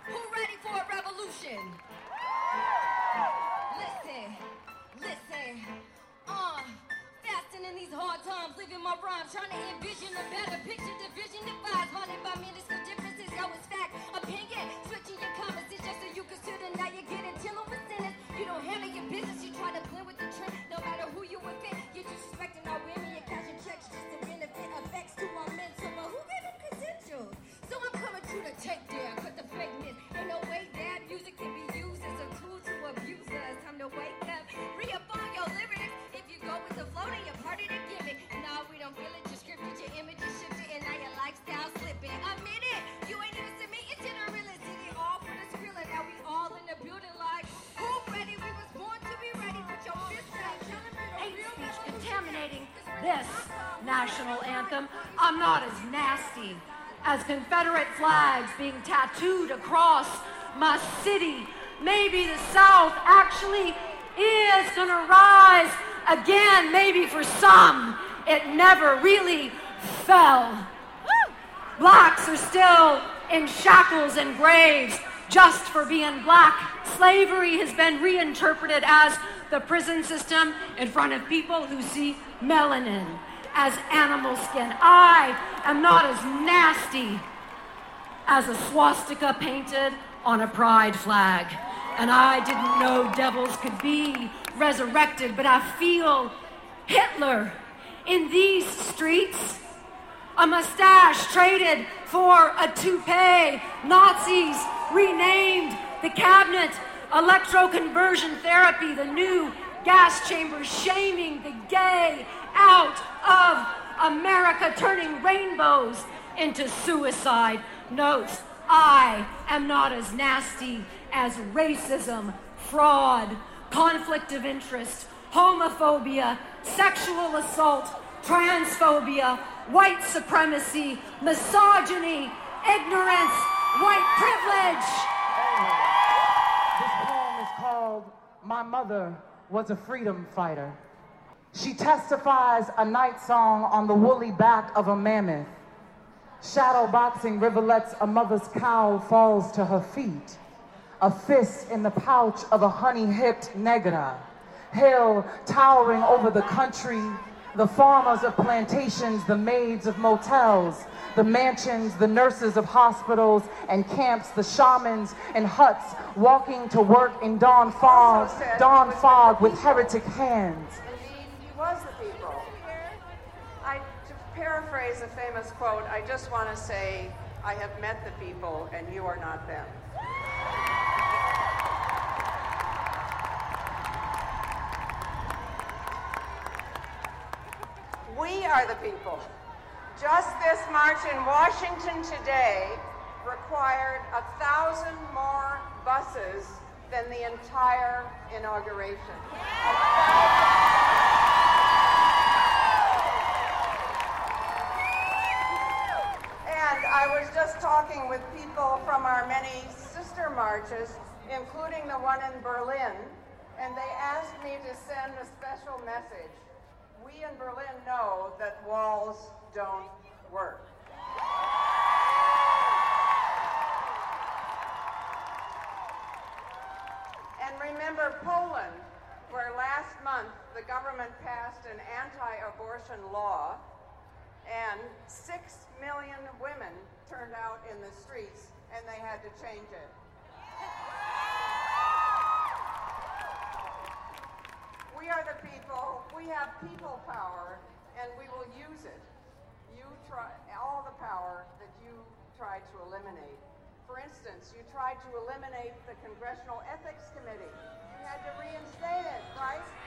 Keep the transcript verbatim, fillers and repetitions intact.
Who ready for a revolution? Listen, listen, uh, fasting in these hard times, living my rhymes, trying to envision a better picture, division divides, haunted by minuscule differences, no it's fact, opinion, switching your comments, it's just so you consider, now you're getting till with sinners, you don't handle your business, you try to blend with the trend, no matter who you offend, you're disrespecting our women, you're cashing checks just to benefit effects to our men, so uh, who gave them credentials? So I'm coming to the take down, cut the fakeness, ain't no way that music can be used as a tool to abuse us, time to wake up, reaffirm your lyrics, if you go with the flow, then you're part of the gimmick, no, we don't feel it, your scripted, your image is shifted, and now your lifestyle slipping, admit it, you ain't even submitting to the realest, did it all for the skrill, and now we all in the building like, who ready, we was born to be ready, put your fist back, hate speech contaminating this national anthem. I'm not as nasty as Confederate flags being tattooed across my city. Maybe the South actually is gonna rise again. Maybe for some, it never really fell. Blacks are still in shackles and graves just for being black. Slavery has been reinterpreted as the prison system in front of people who see melanin as animal skin. I am not as nasty as a swastika painted on a pride flag. And I didn't know devils could be resurrected, but I feel Hitler in these streets. A mustache traded for a toupee. Nazis renamed the cabinet electroconversion therapy, the new gas chambers, shaming the gay out of America, turning rainbows into suicide notes. I am not as nasty as racism, fraud, conflict of interest, homophobia, sexual assault, transphobia, white supremacy, misogyny, ignorance, white privilege. This poem is called My Mother Was a Freedom Fighter. She testifies a night song on the woolly back of a mammoth. Shadow boxing rivulets, a mother's cow falls to her feet. A fist in the pouch of a honey-hipped negra. Hill towering over the country, the farmers of plantations, the maids of motels, the mansions, the nurses of hospitals and camps, the shamans and huts walking to work in dawn fog, dawn fog with heretic hands. Indeed, he was the people. I, to paraphrase a famous quote, I just want to say, I have met the people and you are not them. We are the people. Just this march in Washington today required a thousand more buses than the entire inauguration. And I was just talking with people from our many sister marches, including the one in Berlin, and they asked me to send a special message. We in Berlin know that walls don't work. And remember Poland, where last month the government passed an anti-abortion law and six million women turned out in the streets and they had to change it. We are the people, we have people power, and we will use it. You try, all the power that you tried to eliminate. For instance, you tried to eliminate the Congressional Ethics Committee. You had to reinstate it, right?